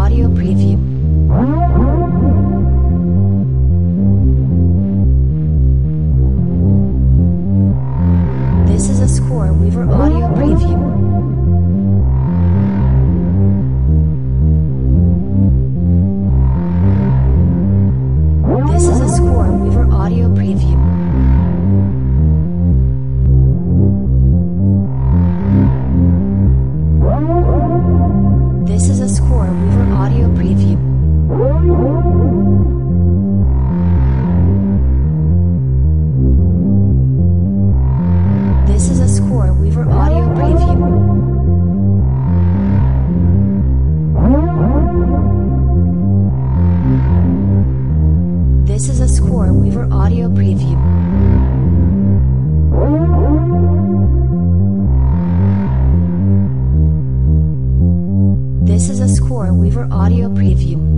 audio preview. This is a Score Weaver audio preview. This is a Score Weaver audio preview. This is a Score Weaver audio preview. This is a Score Weaver audio preview. This is a Score Weaver audio preview. This is a Score Weaver audio preview.